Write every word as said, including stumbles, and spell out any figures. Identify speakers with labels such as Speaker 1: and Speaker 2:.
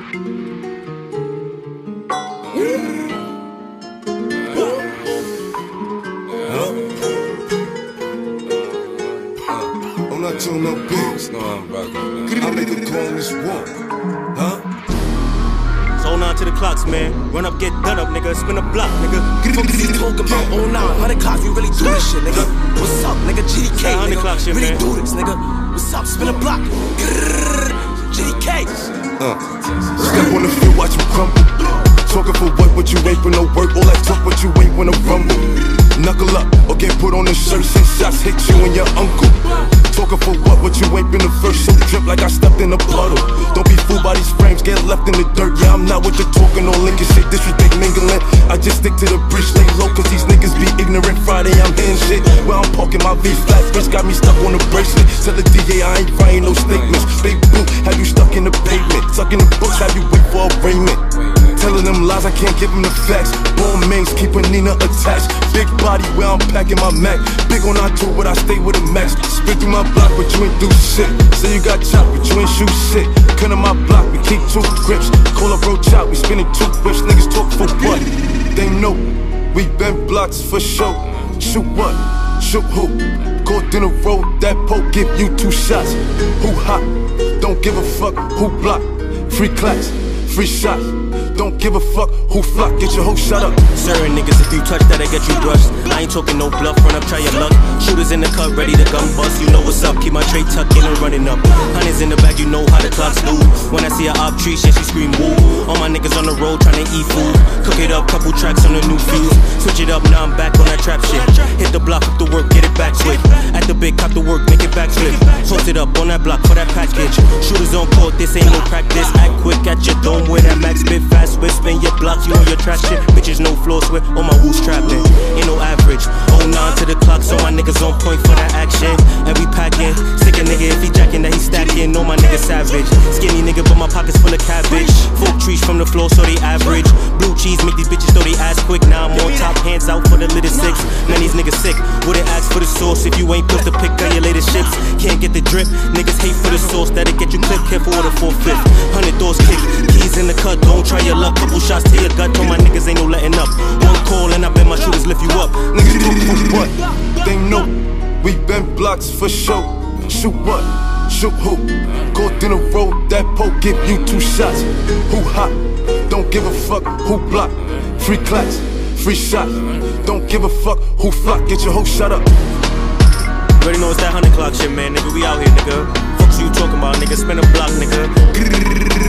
Speaker 1: I'm not doing no bigs. No, I'm about to. I make a call on this walk. Huh?
Speaker 2: So hold on to the clocks, man. Run up, get done up, nigga. Spin a block, nigga.
Speaker 3: Fuck is he talking about? Oh nine, hundred clocks, we really do this shit, nigga. What's up, nigga? G D K,
Speaker 2: hundred clock shit,
Speaker 3: really
Speaker 2: man.
Speaker 3: do this, nigga. What's up? Spin a block. G D K.
Speaker 1: Uh. Step on the field, watch you crumble. Talking for what, but you ain't for no work. All that talk, but you ain't wanna rumble. Knuckle up or get put on the shirt. Since shots hit you and your uncle. Talking for what, but you ain't been the first. So drip like I stepped in a puddle. Don't be fooled by these frames, get left in the dirt. Yeah, I'm not with the talking or linking shit. Disrespect mingling. I just stick to the bridge, lay low, cause these niggas be ignorant. Friday, I'm hitting shit. Well, I'm parking my V flat. Bitch got me stuck on the bracelet. Tell the D A I ain't writing no statements. Big boot, have you stuck in the pavement? Tuck in the books, have you wait for arraignment? Telling them lies, I can't give them the facts. Born mains, keep a Nina attached. Big body where I'm packing my Mac. Big on our tour, but I stay with a max. Spin through my block, but you ain't do shit. Say you got chopped, but you ain't shoot shit. Cut on my block, we keep two grips. Call a road chop, we spinning two whips. Niggas talk for what? They know we been blocks for show. Shoot what? Shoot who? Caught in a road, that poke give you two shots. Who hot? Don't give a fuck who block. Free claps, free shots. Don't give a fuck who flock, get your hoe shut up.
Speaker 2: Certain niggas, if you touch that, I get you brushed. I ain't talking no bluff, run up, try your luck. Shooters in the cut, ready to gun bust. You know what's up, keep my tray tucked in and running up. Hundreds in the back, you know how the clocks do. When I see a op tree, shit, she scream woo. All my niggas on the road trying to eat food. Cook it up, couple tracks on the new fuse. Switch it up, now I'm back on that trap shit. Hit the block up the work, get it back swift. At the big, cop the work, make it back slip. Post it up on that block for that package. Shooters on court, this ain't no practice. Act quick at your dome with that max spit fast. Spin your blocks, you on your trash shit. Bitches no floor sweat, all my woos trapped in. Ain't no average. Oh nine to the clock, so my niggas on point for that action. And we packing. Sick a nigga if he jacking that he stacking. Know my nigga savage. Skinny nigga, but my pockets full of cabbage. Folk trees from the floor, so they average. Blue cheese make these bitches throw they ass quick. Now I'm on top, hands out for the little six. Man, these niggas sick. Wouldn't ask for the sauce if you ain't put the pick on your latest ships. Can't get the drip. Niggas hate for the sauce, that'll get you clip. Careful with a four-fifth. Hundred doors kick. Keys in the cut, don't try your luck. Couple shots to your gut, told my niggas ain't no letting up. One call and I bet my shooters lift you up.
Speaker 1: Niggas talk for what? They know we been blocks for show. Shoot what? Shoot who? Caught in a road, that poke give you two shots. Who hot? Don't give a fuck who block. Free claps, free shots. Don't give a fuck who flock. Get your hoe shut up.
Speaker 2: You already know it's that hundred clock shit, man. Nigga, we out here, nigga. Fuck you talking about, nigga. Spin a block, nigga.